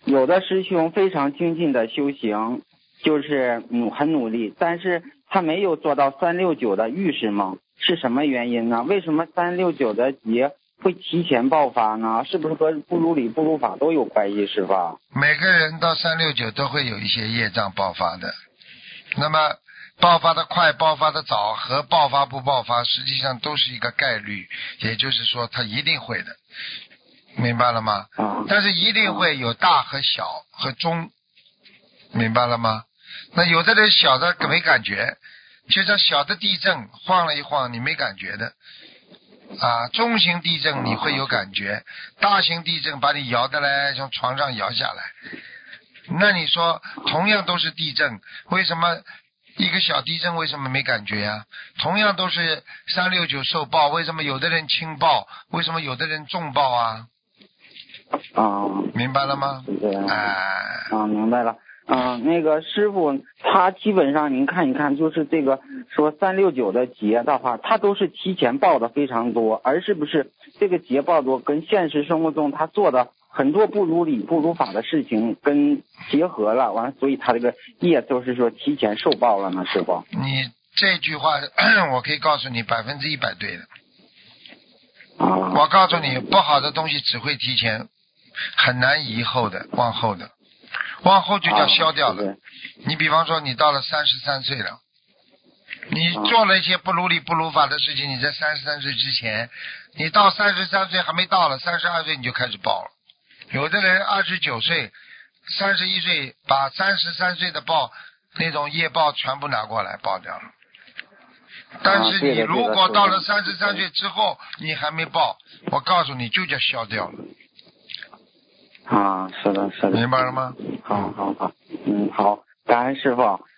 有的师兄非常精进的修行，就是很努力，但是他没有做到369的预示梦，是什么原因呢？为什么369的劫会提前爆发呢？是不是和不如理不如法都有关系，师傅？ 每个人到369都会有一些业障爆发的，那么爆发的快爆发的早和爆发不爆发实际上都是一个概率，也就是说它一定会的，明白了吗？但是一定会有大和小和中，明白了吗？那有的人小的没感觉，就像小的地震晃了一晃你没感觉的啊，中型地震你会有感觉，大型地震把你摇得来从床上摇下来，那你说同样都是地震，为什么一个小地震为什么没感觉呀？同样都是369受报，为什么有的人轻报，为什么有的人重报啊？明白了吗？ 是这样。明白了。那个师傅他基本上您看一看，就是这个说369的劫的话，他都是提前报的非常多，而是不是这个劫报多跟现实生活中他做的很多不如理不如法的事情跟结合了，完了所以他这个业都是说提前受报了呢，师傅？ 你这句话我可以告诉你100%对的。我告诉你，不好的东西只会提前，很难移后的，往后的，往后就叫消掉了。你比方说你到了33岁了，你做了一些不如理不如法的事情，你在33岁之前，你到33岁还没到了，32岁你就开始报了。有的人29岁31岁把33岁的报那种业报全部拿过来报掉了。但是你如果到了33岁之后你还没报，我告诉你就叫消掉了。 是的， 明白了吗？ 好，感恩师傅。